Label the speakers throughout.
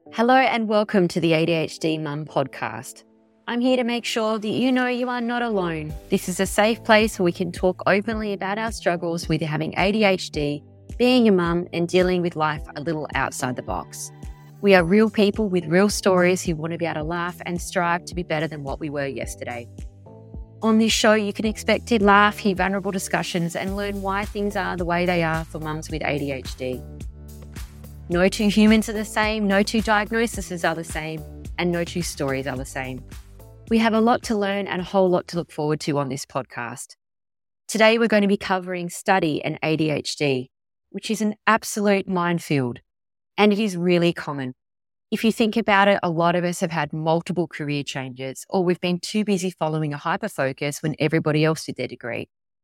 Speaker 1: Hello and welcome to the ADHD Mum podcast. I'm here to make sure that you know you are not alone. This is a safe place where we can talk openly about our struggles with having ADHD, being a mum, and dealing with life a little outside the box. We are real people with real stories who want to be able to laugh and strive to be better than what we were yesterday. On this show, you can expect to laugh, hear vulnerable discussions, and learn why things are the way they are for mums with ADHD. No two humans are the same, no two diagnoses are the same, and no two stories are the same. We have a lot to learn and a whole lot to look forward to on this podcast. Today, we're going to be covering study and ADHD, which is an absolute minefield, and it is really common. If you think about it, a lot of us have had multiple career changes, or we've been too busy following a hyperfocus when everybody else did their degree.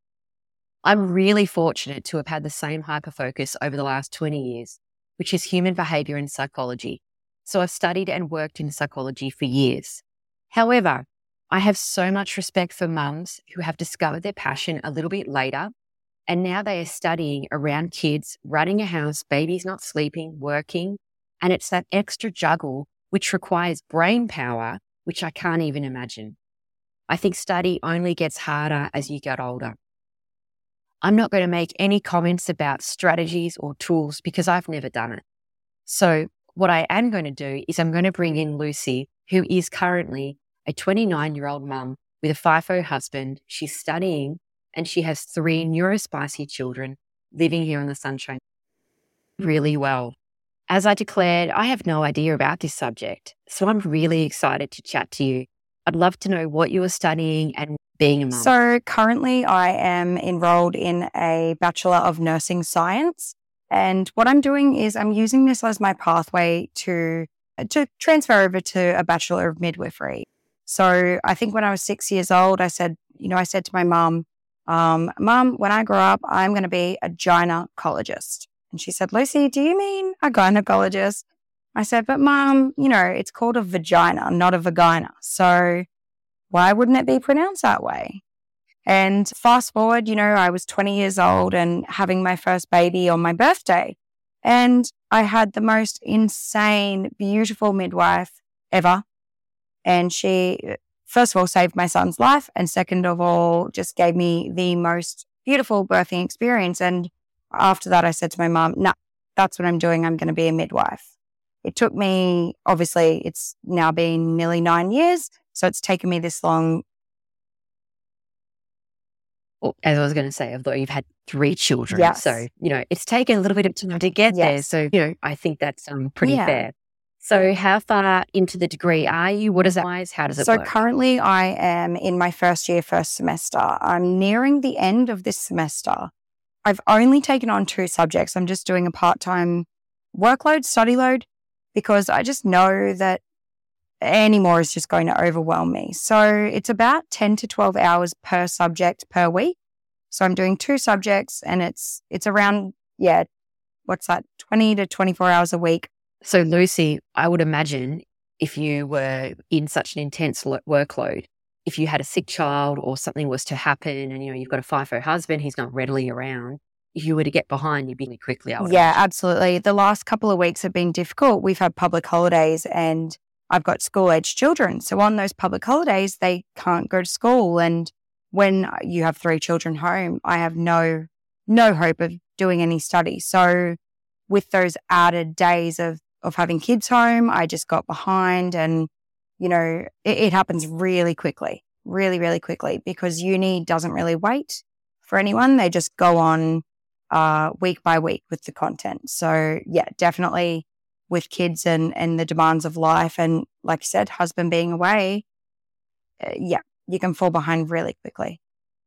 Speaker 1: I'm really fortunate to have had the same hyperfocus over the last 20 years, which is human behaviour and psychology. So I've studied and worked in psychology for years. However, I have so much respect for mums who have discovered their passion a little bit later, and now they are studying around kids, running a house, babies not sleeping, working, and it's that extra juggle which requires brain power, which I can't even imagine. I think study only gets harder as you get older. I'm not going to make any comments about strategies or tools because I've never done it. So what I am going to do is I'm going to bring in Lucy, who is currently a 29-year-old mum with a FIFO husband. She's studying and she has 3 neurospicy children living here in the Sunshine really well. As I declared, I have no idea about this subject, so I'm really excited to chat to you. I'd love to know what you are studying and being a mum.
Speaker 2: So currently I am enrolled in a Bachelor of Nursing Science. And what I'm doing is I'm using this as my pathway to transfer over to a Bachelor of Midwifery. So I think when I was 6 years old, I said to my mum, Mum, when I grow up, I'm going to be a gynecologist. And she said, Lucy, do you mean a gynecologist? I said, but Mum, it's called a vagina, not a vagina. So why wouldn't it be pronounced that way? And fast forward, I was 20 years old and having my first baby on my birthday. And I had the most insane, beautiful midwife ever. And she, first of all, saved my son's life. And second of all, just gave me the most beautiful birthing experience. And after that, I said to my mum, no, that's what I'm doing. I'm going to be a midwife. It took me, obviously, it's now been nearly 9 years. So it's taken me this long.
Speaker 1: As I was going to say, although you've had 3 children.
Speaker 2: Yes.
Speaker 1: So, it's taken a little bit of time to get there. So, I think that's pretty fair. So how far into the degree are you? What does that mean? How does it work?
Speaker 2: So currently I am in my first year, first semester. I'm nearing the end of this semester. I've only taken on 2 subjects. I'm just doing a part-time workload, study load, because I just know that any more is just going to overwhelm me. So it's about 10 to 12 hours per subject per week. So I'm doing 2 subjects and it's around, 20 to 24 hours a week.
Speaker 1: So Lucy, I would imagine if you were in such an intense workload, if you had a sick child or something was to happen and, you've got a FIFO husband, he's not readily around, if you were to get behind, you'd be really quickly.
Speaker 2: Yeah, absolutely. The last couple of weeks have been difficult. We've had public holidays and I've got school-aged children. So on those public holidays, they can't go to school. And when you have 3 children home, I have no hope of doing any study. So with those added days of having kids home, I just got behind and, it happens really quickly, really, really quickly because uni doesn't really wait for anyone. They just go on week by week with the content. So yeah, definitely with kids and the demands of life. And like you said, husband being away, you can fall behind really quickly.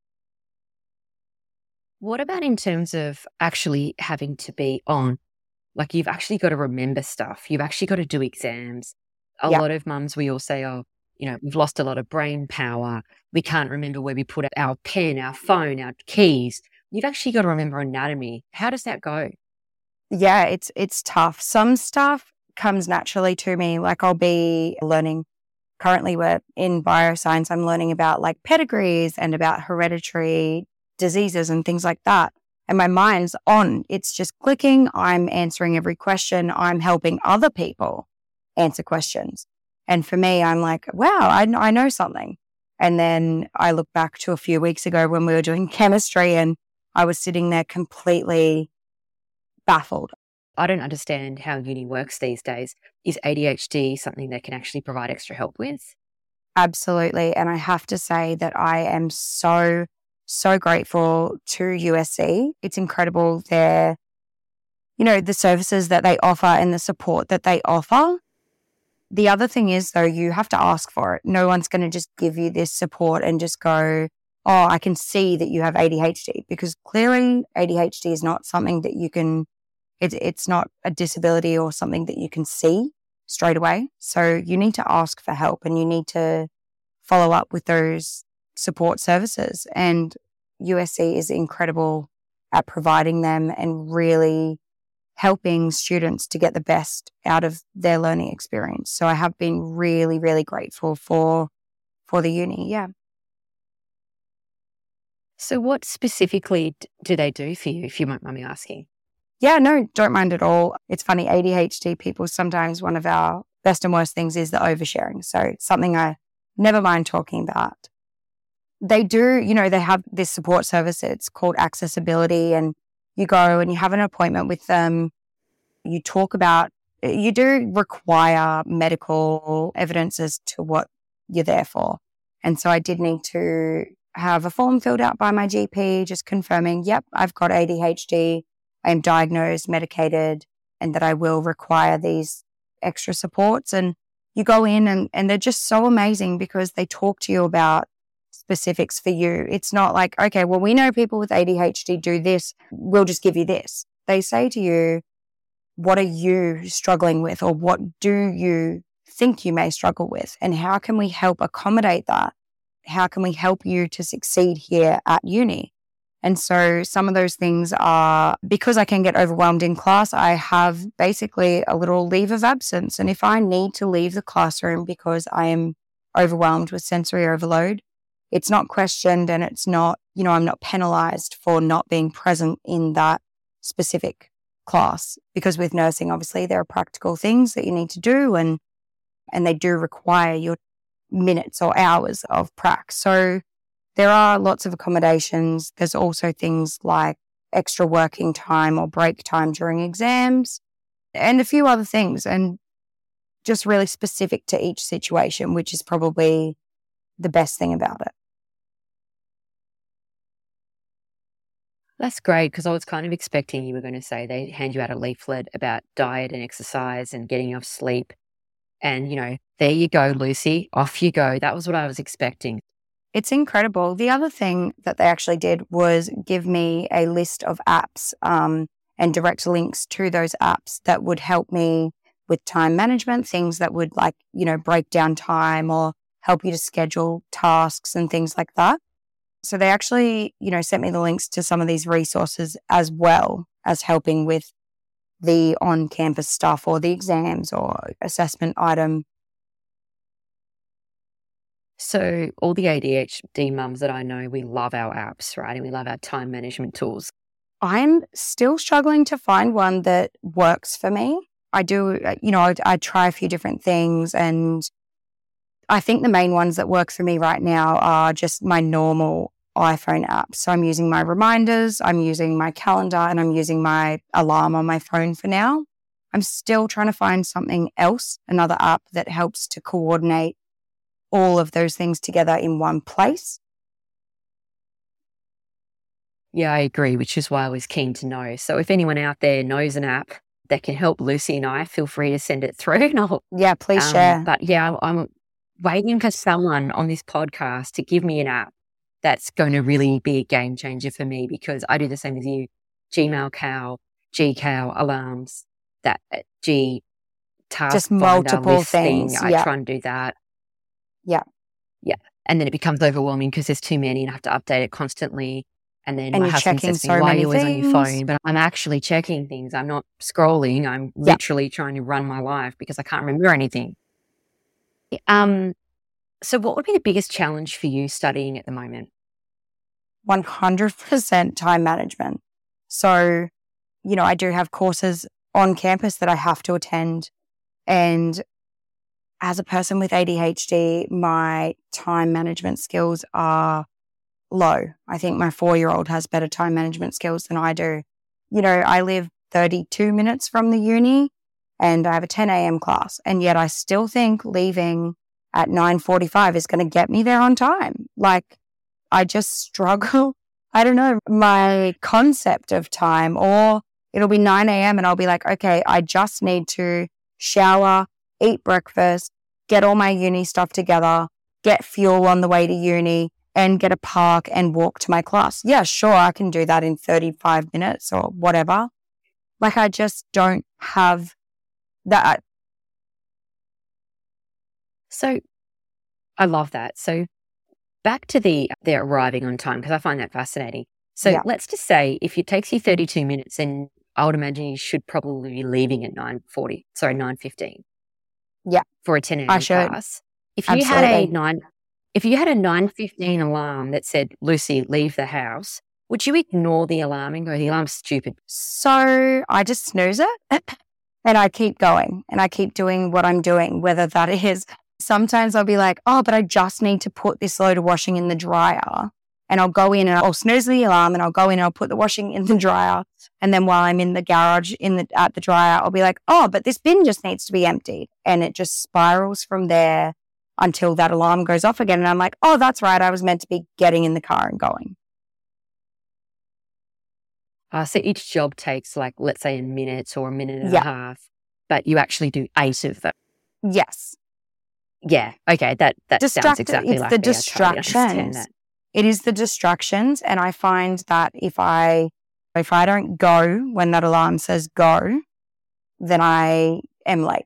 Speaker 1: What about in terms of actually having to be on? Like you've actually got to remember stuff. You've actually got to do exams. A lot of mums, we all say, we've lost a lot of brain power. We can't remember where we put our pen, our phone, our keys. You've actually got to remember anatomy. How does that go?
Speaker 2: Yeah, it's tough. Some stuff comes naturally to me. Like I'll be learning, currently we're in bioscience, I'm learning about like pedigrees and about hereditary diseases and things like that. And my mind's on. It's just clicking. I'm answering every question. I'm helping other people. answer questions. And for me, I'm like, wow, I know something. And then I look back to a few weeks ago when we were doing chemistry and I was sitting there completely baffled.
Speaker 1: I don't understand how uni works these days. Is ADHD something they can actually provide extra help with?
Speaker 2: Absolutely. And I have to say that I am so, so grateful to USC. It's incredible the services that they offer and the support that they offer. The other thing is, though, you have to ask for it. No one's going to just give you this support and just go, oh, I can see that you have ADHD, because clearly ADHD is not something that you can, it's not a disability or something that you can see straight away. So you need to ask for help and you need to follow up with those support services. And USC is incredible at providing them and really helping students to get the best out of their learning experience. So I have been really, really grateful for the uni. Yeah.
Speaker 1: So what specifically do they do for you, if you won't mind me asking?
Speaker 2: Yeah, no, don't mind at all. It's funny, ADHD people, sometimes one of our best and worst things is the oversharing. So it's something I never mind talking about. They do, they have this support service. It's called Accessibility, and you go and you have an appointment with them. You talk about, you do require medical evidence as to what you're there for. And so I did need to have a form filled out by my GP, just confirming, yep, I've got ADHD. I am diagnosed, medicated, and that I will require these extra supports. And you go in and they're just so amazing because they talk to you about specifics for you. It's not like, okay, well, we know people with ADHD do this. We'll just give you this. They say to you, what are you struggling with, or what do you think you may struggle with? And how can we help accommodate that? How can we help you to succeed here at uni? And so some of those things are, because I can get overwhelmed in class, I have basically a little leave of absence. And if I need to leave the classroom because I am overwhelmed with sensory overload, it's not questioned and it's not, I'm not penalized for not being present in that specific class. Because with nursing, obviously, there are practical things that you need to do and they do require your minutes or hours of prac. So there are lots of accommodations. There's also things like extra working time or break time during exams and a few other things, and just really specific to each situation, which is probably the best thing about it.
Speaker 1: That's great, because I was kind of expecting you were going to say they hand you out a leaflet about diet and exercise and getting enough sleep. And, there you go, Lucy, off you go. That was what I was expecting.
Speaker 2: It's incredible. The other thing that they actually did was give me a list of apps and direct links to those apps that would help me with time management, things that would break down time or help you to schedule tasks and things like that. So they actually, sent me the links to some of these resources as well as helping with the on-campus stuff or the exams or assessment item.
Speaker 1: So all the ADHD mums that I know, we love our apps, right? And we love our time management tools.
Speaker 2: I'm still struggling to find one that works for me. I do, I try a few different things, and I think the main ones that work for me right now are just my normal iPhone apps. So I'm using my reminders, I'm using my calendar, and I'm using my alarm on my phone for now. I'm still trying to find something else, another app that helps to coordinate all of those things together in one place.
Speaker 1: Yeah, I agree, which is why I was keen to know. So if anyone out there knows an app that can help Lucy and I, feel free to send it through.
Speaker 2: Yeah, please share.
Speaker 1: But yeah, I'm waiting for someone on this podcast to give me an app that's going to really be a game changer for me, because I do the same as you. Gmail Cal, Gcal, alarms, that G task
Speaker 2: just
Speaker 1: finder,
Speaker 2: multiple
Speaker 1: list
Speaker 2: things.
Speaker 1: Thing. I try and do that.
Speaker 2: Yeah.
Speaker 1: Yeah. And then it becomes overwhelming because there's too many and I have to update it constantly. And then my husband says to me, why are you always on your phone? But I'm actually checking things. I'm not scrolling. I'm literally trying to run my life because I can't remember anything. So what would be the biggest challenge for you studying at the moment?
Speaker 2: 100% time management. So, I do have courses on campus that I have to attend, and as a person with ADHD, my time management skills are low. I think my 4-year-old has better time management skills than I do. You know, I live 32 minutes from the uni and I have a 10 a.m. class, and yet I still think leaving at 9:45 is going to get me there on time. Like, I just struggle. I don't know, my concept of time, or it'll be 9 a.m. and I'll be like, okay, I just need to shower, eat breakfast, get all my uni stuff together, get fuel on the way to uni, and get a park and walk to my class. Yeah, sure, I can do that in 35 minutes or whatever. Like, I just don't have that.
Speaker 1: So I love that. So back to the arriving on time, because I find that fascinating. So
Speaker 2: Yeah.
Speaker 1: let's just say if it takes you 32 minutes, and I would imagine you should probably be leaving at 9:15.
Speaker 2: Yeah.
Speaker 1: For a 10
Speaker 2: I
Speaker 1: a.m.
Speaker 2: should.
Speaker 1: class. If you had
Speaker 2: Absolutely.
Speaker 1: a 9:15 alarm that said, Lucy, leave the house, would you ignore the alarm and go, the alarm's stupid?
Speaker 2: So I just snooze it and I keep going and I keep doing what I'm doing, whether that is, sometimes I'll be like, oh, but I just need to put this load of washing in the dryer. And I'll go in and I'll snooze the alarm and I'll go in and I'll put the washing in the dryer. And then while I'm in the garage at the dryer, I'll be like, oh, but this bin just needs to be emptied. And it just spirals from there until that alarm goes off again. And I'm like, oh, that's right, I was meant to be getting in the car and going.
Speaker 1: So each job takes, like, let's say a minute or a minute and
Speaker 2: Yeah.
Speaker 1: a half, but you actually do 8 of them.
Speaker 2: Yes.
Speaker 1: Yeah. Okay. That sounds exactly
Speaker 2: it's
Speaker 1: like
Speaker 2: the
Speaker 1: me. I totally understand
Speaker 2: distractions.
Speaker 1: that.
Speaker 2: It is the distractions. And I find that if I don't go when that alarm says go, then I am late.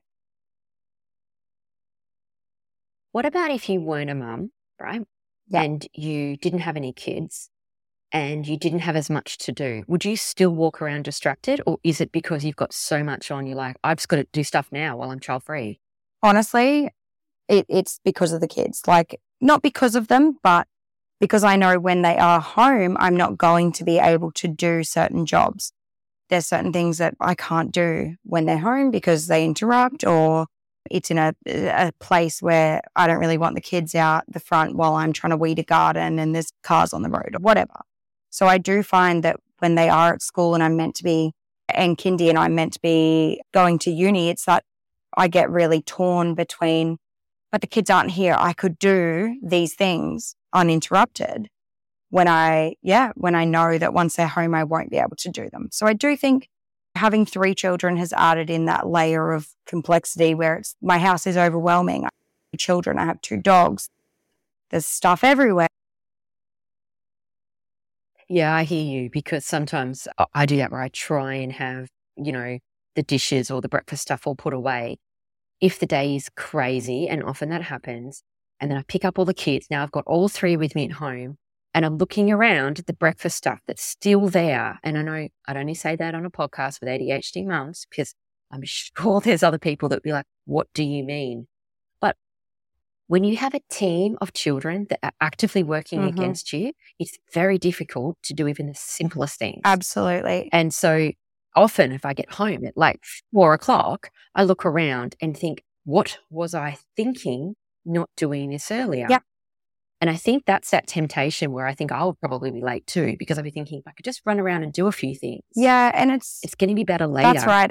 Speaker 1: What about if you weren't a mum, right?
Speaker 2: Yeah.
Speaker 1: And you didn't have any kids and you didn't have as much to do? Would you still walk around distracted, or is it because you've got so much on, you're like, I've just got to do stuff now while I'm child-free?
Speaker 2: Honestly, it's because of the kids. Like, not because of them, but because I know when they are home, I'm not going to be able to do certain jobs. There's certain things that I can't do when they're home because they interrupt, or it's in a place where I don't really want the kids out the front while I'm trying to weed a garden and there's cars on the road or whatever. So I do find that when they are at school and I'm meant to be, and kindy and I'm meant to be going to uni, it's that I get really torn between, but the kids aren't here. I could do these things uninterrupted when I know that once they're home, I won't be able to do them. So I do think having 3 children has added in that layer of complexity where my house is overwhelming. I have 2 children, I have 2 dogs. There's stuff everywhere.
Speaker 1: Yeah, I hear you, because sometimes I do that where I try and have, the dishes or the breakfast stuff all put away. If the day is crazy, and often that happens, and then I pick up all the kids. Now I've got all 3 with me at home, and I'm looking around at the breakfast stuff that's still there. And I know I'd only say that on a podcast with ADHD mums, because I'm sure there's other people that would be like, what do you mean? But when you have a team of children that are actively working against you, it's very difficult to do even the simplest things.
Speaker 2: Absolutely.
Speaker 1: And so often if I get home at like 4:00, I look around and think, what was I thinking not doing this earlier?
Speaker 2: Yeah.
Speaker 1: And I think that's that temptation where I think I'll probably be late too, because I'll be thinking, if I could just run around and do a few things.
Speaker 2: Yeah, and it's
Speaker 1: going to be better later.
Speaker 2: That's right.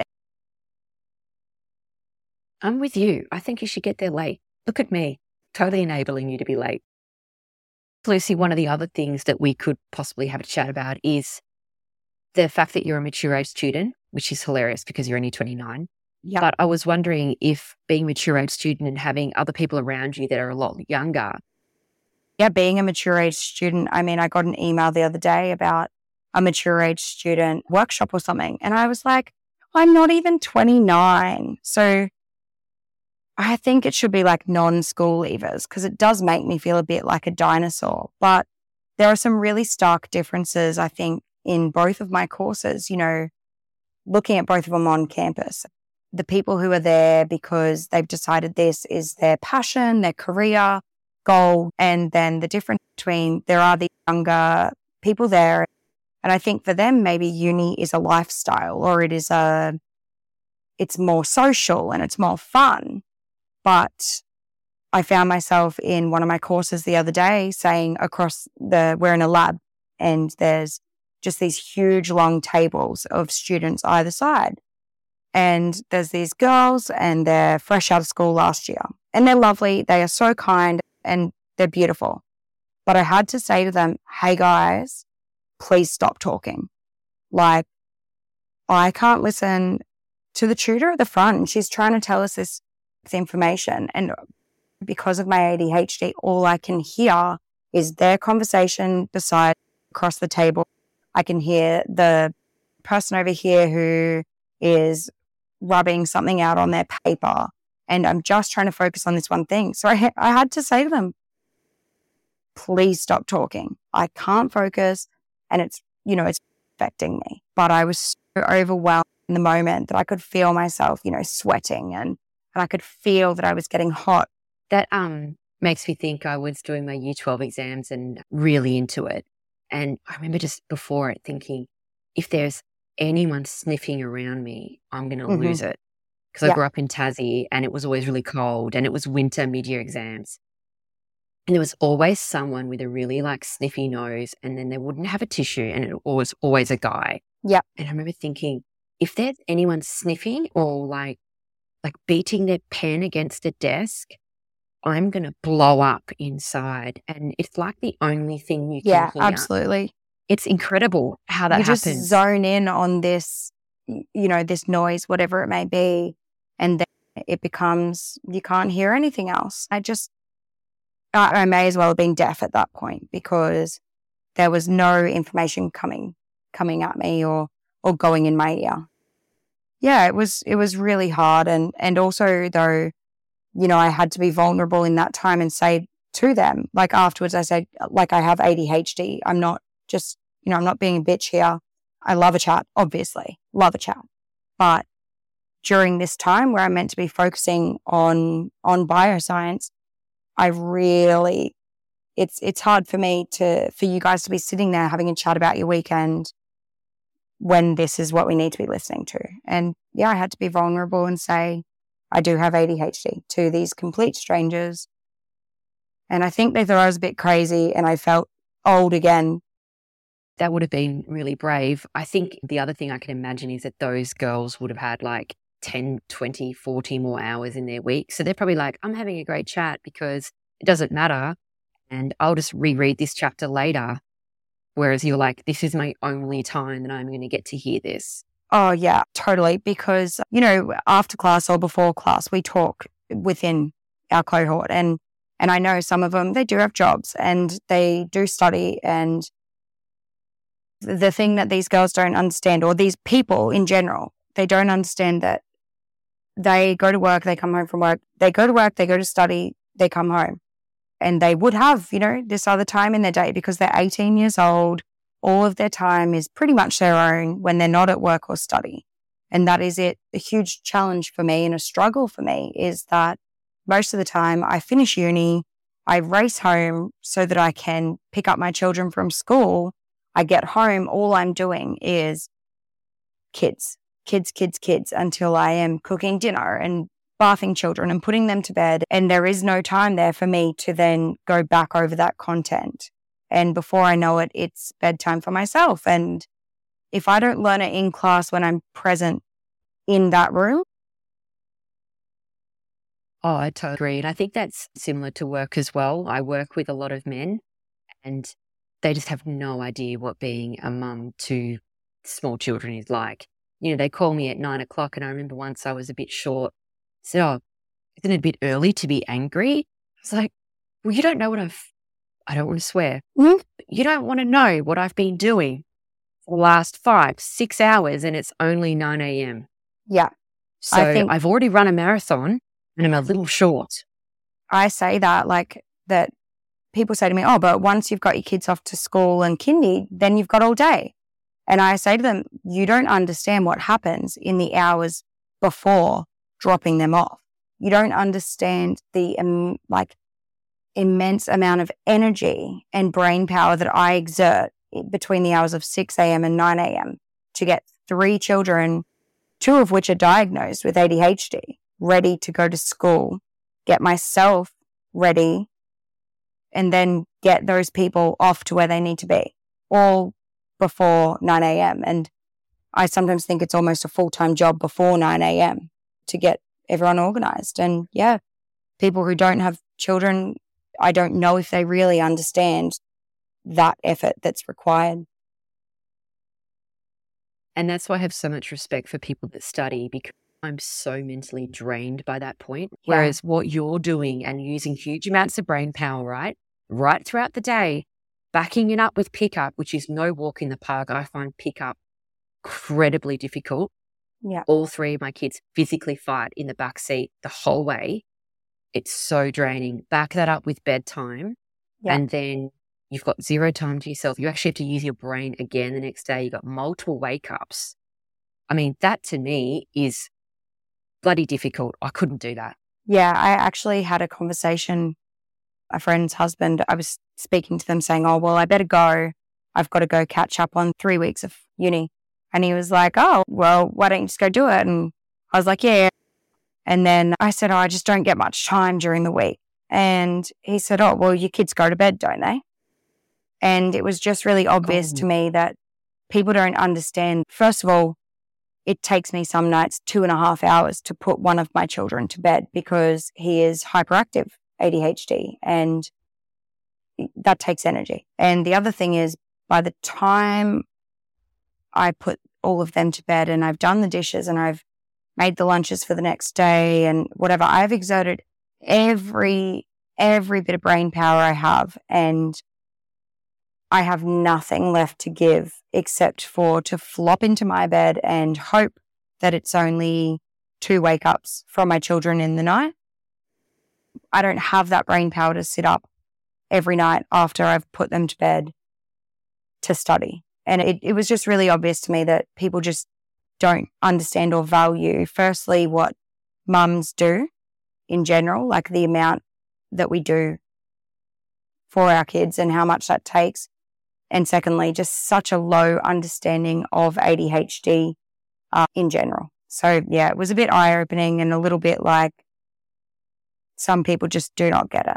Speaker 1: I'm with you. I think you should get there late. Look at me, totally enabling you to be late. Lucy, one of the other things that we could possibly have a chat about is the fact that you're a mature age student, which is hilarious because you're only 29.
Speaker 2: Yeah.
Speaker 1: But I was wondering if being a mature age student and having other people around you that are a lot younger.
Speaker 2: Yeah, being a mature age student, I mean, I got an email the other day about a mature age student workshop or something. And I was like, I'm not even 29. So I think it should be like non-school leavers, because it does make me feel a bit like a dinosaur. But there are some really stark differences, I think, in both of my courses, looking at both of them on campus. The people who are there because they've decided this is their passion, their career goal, and then the difference between there are the younger people there. And I think for them, maybe uni is a lifestyle, or it's more social and it's more fun. But I found myself in one of my courses the other day saying we're in a lab and there's just these huge long tables of students either side. And there's these girls and they're fresh out of school last year and they're lovely. They are so kind and they're beautiful. But I had to say to them, hey guys, please stop talking. Like, I can't listen to the tutor at the front and she's trying to tell us this information. And because of my ADHD, all I can hear is their conversation across the table. I can hear the person over here who is rubbing something out on their paper, and I'm just trying to focus on this one thing. So I had to say to them, please stop talking. I can't focus and it's affecting me. But I was so overwhelmed in the moment that I could feel myself, sweating and I could feel that I was getting hot.
Speaker 1: That makes me think I was doing my Year 12 exams and really into it. And I remember just before it thinking, if there's anyone sniffing around me, I'm going to lose it. Because I grew up in Tassie and it was always really cold and it was winter mid-year exams. And there was always someone with a really sniffy nose, and then they wouldn't have a tissue, and it was always a guy.
Speaker 2: Yeah.
Speaker 1: And I remember thinking, if there's anyone sniffing or like beating their pen against a desk, I'm going to blow up inside. And it's like the only thing you can hear.
Speaker 2: Yeah, absolutely.
Speaker 1: It's incredible how that happens.
Speaker 2: You just zone in on this, this noise, whatever it may be, and then it becomes, you can't hear anything else. I may as well have been deaf at that point because there was no information coming at me or going in my ear. Yeah, it was really hard. And also though, I had to be vulnerable in that time and say to them, afterwards I said, I have ADHD. I'm not just, I'm not being a bitch here. I love a chat, obviously, love a chat. But during this time where I'm meant to be focusing on bioscience, it's hard for you guys to be sitting there having a chat about your weekend when this is what we need to be listening to. And yeah, I had to be vulnerable and say, I do have ADHD to these complete strangers. And I think they thought I was a bit crazy and I felt old again.
Speaker 1: That would have been really brave. I think the other thing I can imagine is that those girls would have had 10, 20, 40 more hours in their week. So they're probably I'm having a great chat because it doesn't matter and I'll just reread this chapter later. Whereas you're this is my only time that I'm going to get to hear this.
Speaker 2: Oh, yeah, totally. Because, after class or before class, we talk within our cohort. And I know some of them, they do have jobs and they do study. And the thing that these girls don't understand, or these people in general, they don't understand that they go to work, they come home from work, they go to work, they go to study, they come home. And they would have, this other time in their day because they're 18 years old. All of their time is pretty much their own when they're not at work or study. And that is it. A huge challenge for me and a struggle for me is that most of the time I finish uni, I race home so that I can pick up my children from school. I get home, all I'm doing is kids until I am cooking dinner and bathing children and putting them to bed. And there is no time there for me to then go back over that content. And before I know it, it's bedtime for myself. And if I don't learn it in class when I'm present in that room.
Speaker 1: Oh, I totally agree. And I think that's similar to work as well. I work with a lot of men and they just have no idea what being a mum to small children is like. They call me at 9 o'clock and I remember once I was a bit short. I said, oh, isn't it a bit early to be angry? I was like, well, you don't know what I don't want to swear.
Speaker 2: Mm-hmm.
Speaker 1: You don't want to know what I've been doing for the last 5-6 hours and it's only 9 a.m.
Speaker 2: Yeah.
Speaker 1: So I've already run a marathon and I'm a little short.
Speaker 2: I say that that people say to me, oh, but once you've got your kids off to school and kindy, then you've got all day. And I say to them, you don't understand what happens in the hours before dropping them off. You don't understand the immense amount of energy and brain power that I exert between the hours of 6 a.m. and 9 a.m. to get 3 children, 2 of which are diagnosed with ADHD, ready to go to school get myself ready, and then get those people off to where they need to be, all before 9 a.m. And I sometimes think it's almost a full-time job before 9 a.m. to get everyone organized. And yeah, people who don't have children, I don't know if they really understand that effort that's required.
Speaker 1: And that's why I have so much respect for people that study, because I'm so mentally drained by that point.
Speaker 2: Yeah.
Speaker 1: Whereas what you're doing and using huge amounts of brain power, right throughout the day, backing it up with pickup, which is no walk in the park. I find pickup incredibly difficult.
Speaker 2: Yeah.
Speaker 1: All three of my kids physically fight in the back seat the whole way. It's so draining. Back that up with bedtime.
Speaker 2: Yeah.
Speaker 1: And then you've got zero time to yourself. You actually have to use your brain again the next day. You've got multiple wake ups. I mean, that to me is bloody difficult. I couldn't do that.
Speaker 2: Yeah, I actually had a conversation, a friend's husband, I was speaking to them saying, oh, well, I better go. I've got to go catch up on 3 weeks of uni. And he was like, oh, well, why don't you just go do it? And I was like, yeah. And then I said, oh, I just don't get much time during the week. And he said, oh, well, your kids go to bed, don't they? And it was just really obvious to me that people don't understand. First of all, it takes me some nights 2.5 hours to put one of my children to bed because he is hyperactive ADHD, and that takes energy. And the other thing is, by the time I put all of them to bed and I've done the dishes and I've made the lunches for the next day and whatever, I've exerted every bit of brain power I have, and I have nothing left to give except for to flop into my bed and hope that it's only 2 wake-ups from my children in the night. I don't have that brain power to sit up every night after I've put them to bed to study. And it was just really obvious to me that people just don't understand or value, firstly, what mums do in general, like the amount that we do for our kids and how much that takes. And secondly, just such a low understanding of ADHD in general. So yeah, it was a bit eye-opening and a little bit like some people just do not get it.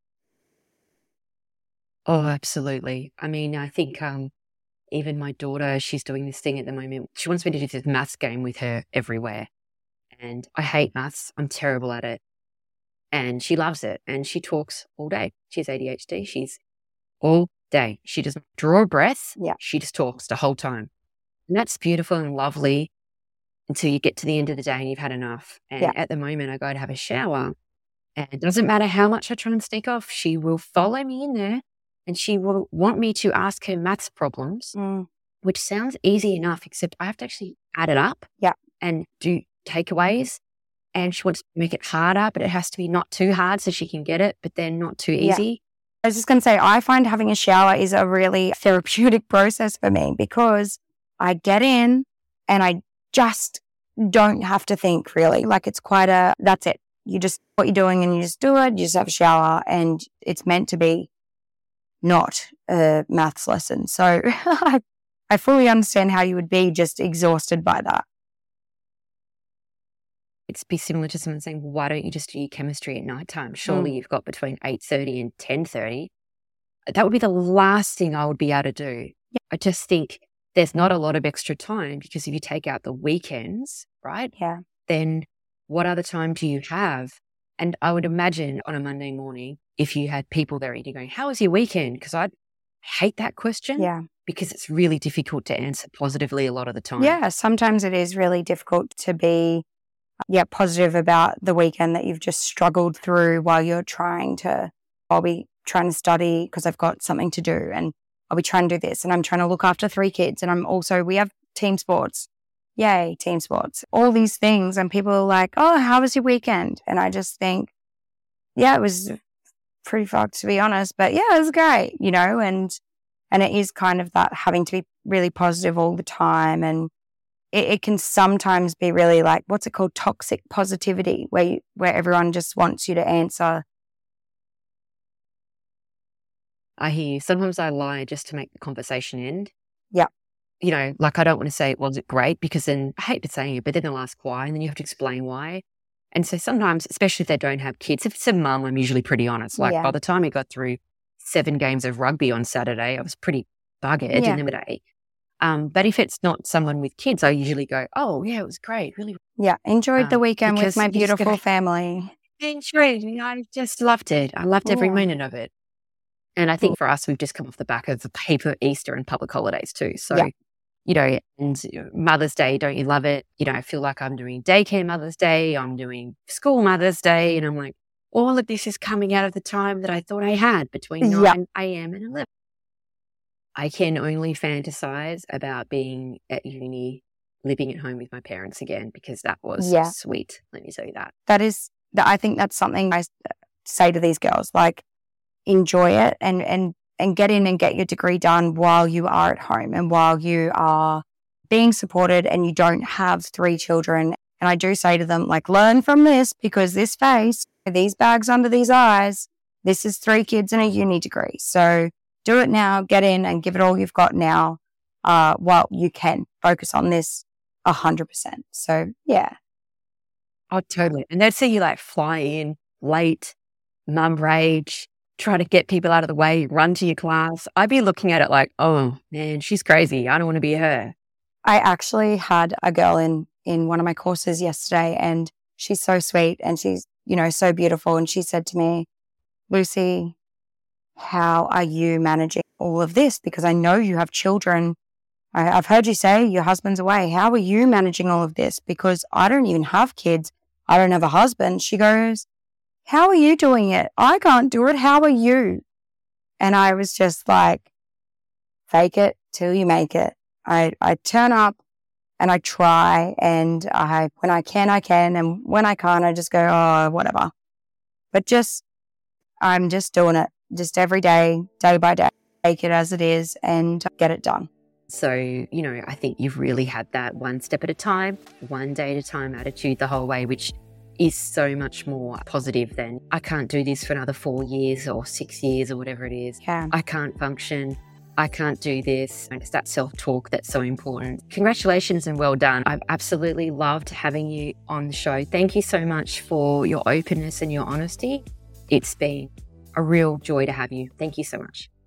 Speaker 1: Oh, absolutely. I mean, I think even my daughter, she's doing this thing at the moment. She wants me to do this maths game with her everywhere. And I hate maths. I'm terrible at it. And she loves it. And she talks all day. She has ADHD. She's all day. She doesn't draw a breath.
Speaker 2: Yeah.
Speaker 1: She just talks the whole time. And that's beautiful and lovely until you get to the end of the day and you've had enough. And at the moment, I go to have a shower. And it doesn't matter how much I try and sneak off, she will follow me in there and she will want me to ask her maths problems, which sounds easy enough, except I have to actually add it up and do takeaways. And she wants to make it harder, but it has to be not too hard so she can get it, but then not too easy.
Speaker 2: I was just going to say, I find having a shower is a really therapeutic process for me because I get in and I just don't have to think really. Like it's quite that's it. You just, what you're doing and you just do it. You just have a shower and it's meant to be not a maths lesson. So I fully understand how you would be just exhausted by that.
Speaker 1: It'd be similar to someone saying, well, why don't you just do your chemistry at nighttime? Surely you've got between 8:30 and 10:30. That would be the last thing I would be able to do. I just think there's not a lot of extra time because if you take out the weekends, right?
Speaker 2: Yeah.
Speaker 1: Then what other time do you have? And I would imagine on a Monday morning, if you had people there eating going, how was your weekend? Because I hate that question because it's really difficult to answer positively a lot of the time.
Speaker 2: Yeah, sometimes it is really difficult to be positive about the weekend that you've just struggled through while you're I'll be trying to study because I've got something to do and I'll be trying to do this and I'm trying to look after 3 kids and we have team sports. Yay, team sports. All these things and people are like, oh, how was your weekend? And I just think, it was pretty fucked to be honest, but it was great, and it is kind of that having to be really positive all the time and it can sometimes be really like, what's it called? Toxic positivity, where everyone just wants you to answer.
Speaker 1: I hear you. Sometimes I lie just to make the conversation end.
Speaker 2: Yeah.
Speaker 1: Like I don't want to say, was it great? Because then I hate to say it, but then they'll ask why and then you have to explain why. And so sometimes, especially if they don't have kids, if it's a mum, I'm usually pretty honest. Like by the time I got through 7 games of rugby on Saturday, I was pretty buggered in the day. But if it's not someone with kids, I usually go, oh, yeah, it was great. Really.
Speaker 2: Yeah. Enjoyed the weekend with my beautiful family.
Speaker 1: Enjoyed. I just loved it. I loved every minute of it. And I think for us, we've just come off the back of the paper Easter and public holidays too. So, you know, and Mother's Day, don't you love it? You know, I feel like I'm doing daycare Mother's Day. I'm doing school Mother's Day. And I'm like, all of this is coming out of the time that I thought I had between 9 a.m. and 11. I can only fantasize about being at uni, living at home with my parents again, because that was sweet. Let me tell you that.
Speaker 2: I think that's something I say to these girls, like, enjoy it and get in and get your degree done while you are at home and while you are being supported and you don't have 3 children. And I do say to them, like, learn from this, because this face, these bags under these eyes, this is 3 kids and a uni degree. So do it now, get in and give it all you've got now while you can focus on this 100%. So, yeah.
Speaker 1: Oh, totally. And they'd see you like fly in late, mum rage, try to get people out of the way, run to your class. I'd be looking at it like, oh, man, she's crazy. I don't want to be her.
Speaker 2: I actually had a girl in one of my courses yesterday, and she's so sweet and she's, you know, so beautiful. And she said to me, Lucy, how are you managing all of this? Because I know you have children. I've heard you say your husband's away. How are you managing all of this? Because I don't even have kids. I don't have a husband. She goes, how are you doing it? I can't do it. How are you? And I was just like, fake it till you make it. I turn up and I try, and when I can, I can. And when I can't, I just go, oh, whatever. But I'm just doing it. Just every day, day by day, take it as it is and get it done.
Speaker 1: So, you know, I think you've really had that one step at a time, one day at a time attitude the whole way, which is so much more positive than I can't do this for another 4 years or 6 years or whatever it is.
Speaker 2: Yeah.
Speaker 1: I can't function. I can't do this. And it's that self-talk that's so important. Congratulations and well done. I've absolutely loved having you on the show. Thank you so much for your openness and your honesty. It's been a real joy to have you. Thank you so much.